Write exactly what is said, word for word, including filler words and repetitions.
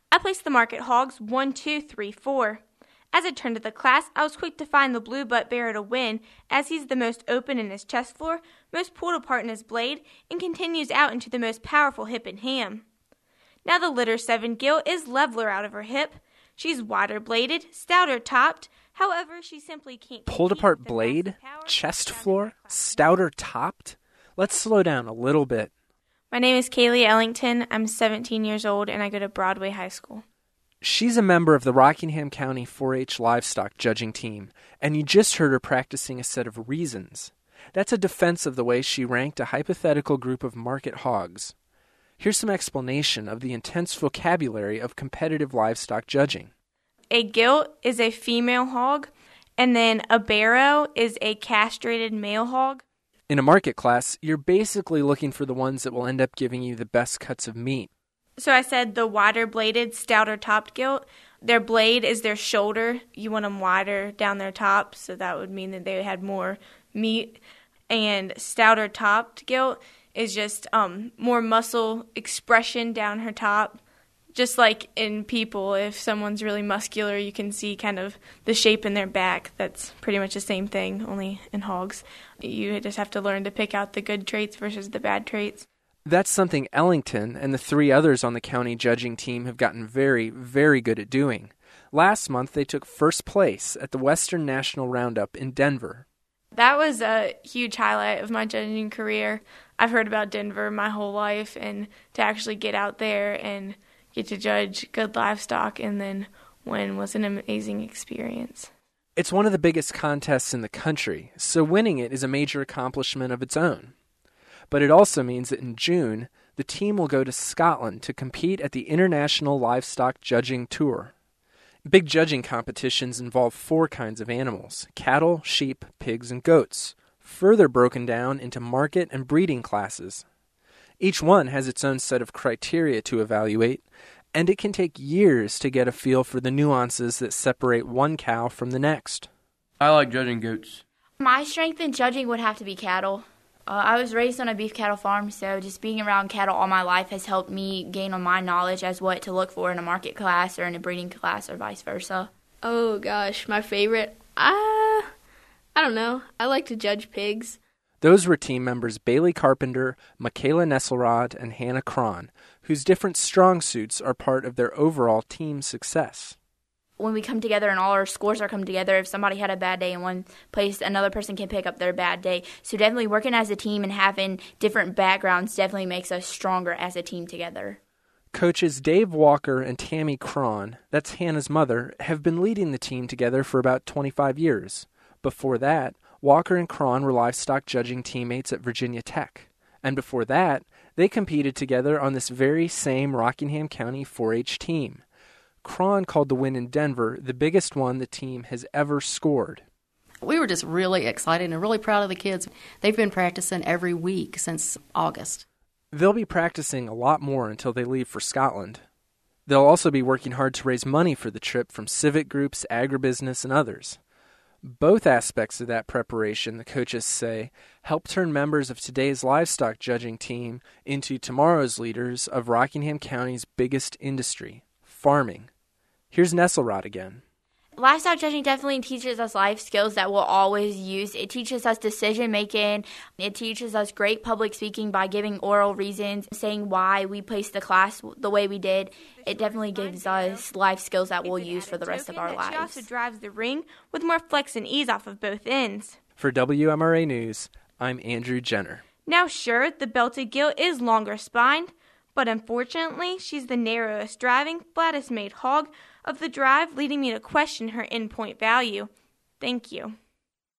I placed the market hogs one, two, three, four. As I turned to the class, I was quick to find the blue butt bearer to win, as he's the most open in his chest floor, most pulled apart in his blade, and continues out into the most powerful hip and ham. Now the litter seven gilt is leveler out of her hip. She's wider bladed, stouter topped, however, she simply can't... Pulled apart blade, chest floor, stouter topped? Let's slow down a little bit. My name is Kaylee Ellington. I'm seventeen years old, and I go to Broadway High School. She's a member of the Rockingham County four H livestock judging team, and you just heard her practicing a set of reasons. That's a defense of the way she ranked a hypothetical group of market hogs. Here's some explanation of the intense vocabulary of competitive livestock judging. A gilt is a female hog, and then a barrow is a castrated male hog. In a market class, you're basically looking for the ones that will end up giving you the best cuts of meat. So I said the wider bladed, stouter topped gilt. Their blade is their shoulder. You want them wider down their top, so that would mean that they had more meat. And stouter topped gilt is just um, more muscle expression down her top. Just like in people, if someone's really muscular, you can see kind of the shape in their back. That's pretty much the same thing, only in hogs. You just have to learn to pick out the good traits versus the bad traits. That's something Ellington and the three others on the county judging team have gotten very, very good at doing. Last month, they took first place at the Western National Roundup in Denver. That was a huge highlight of my judging career. I've heard about Denver my whole life, and to actually get out there and get to judge good livestock and then win was an amazing experience. It's one of the biggest contests in the country, so winning it is a major accomplishment of its own. But it also means that in June, the team will go to Scotland to compete at the International Livestock Judging Tour. Big judging competitions involve four kinds of animals: cattle, sheep, pigs, and goats, further broken down into market and breeding classes. Each one has its own set of criteria to evaluate, and it can take years to get a feel for the nuances that separate one cow from the next. I like judging goats. My strength in judging would have to be cattle. Uh, I was raised on a beef cattle farm, so just being around cattle all my life has helped me gain on my knowledge as what to look for in a market class or in a breeding class or vice versa. Oh gosh, my favorite? Uh, I don't know. I like to judge pigs. Those were team members Bailey Carpenter, Michaela Nesselrod, and Hannah Cron, whose different strong suits are part of their overall team success. When we come together and all our scores are come together, if somebody had a bad day in one place, another person can pick up their bad day. So definitely working as a team and having different backgrounds definitely makes us stronger as a team together. Coaches Dave Walker and Tammy Cron, that's Hannah's mother, have been leading the team together for about twenty-five years. Before that, Walker and Cron were livestock judging teammates at Virginia Tech. And before that, they competed together on this very same Rockingham County four H team. Cron called the win in Denver the biggest one the team has ever scored. We were just really excited and really proud of the kids. They've been practicing every week since August. They'll be practicing a lot more until they leave for Scotland. They'll also be working hard to raise money for the trip from civic groups, agribusiness, and others. Both aspects of that preparation, the coaches say, help turn members of today's livestock judging team into tomorrow's leaders of Rockingham County's biggest industry, farming. Here's Nesselrod again. Livestock judging definitely teaches us life skills that we'll always use. It teaches us decision making. It teaches us great public speaking by giving oral reasons, saying why we placed the class the way we did. It definitely gives us life skills that we'll use for the rest of our lives. She also drives the ring with more flex and ease off of both ends. For W M R A News, I'm Andrew Jenner. Now sure, the belted gilt is longer spined, but unfortunately, she's the narrowest driving, flattest made hog of the drive, leading me to question her endpoint value. Thank you.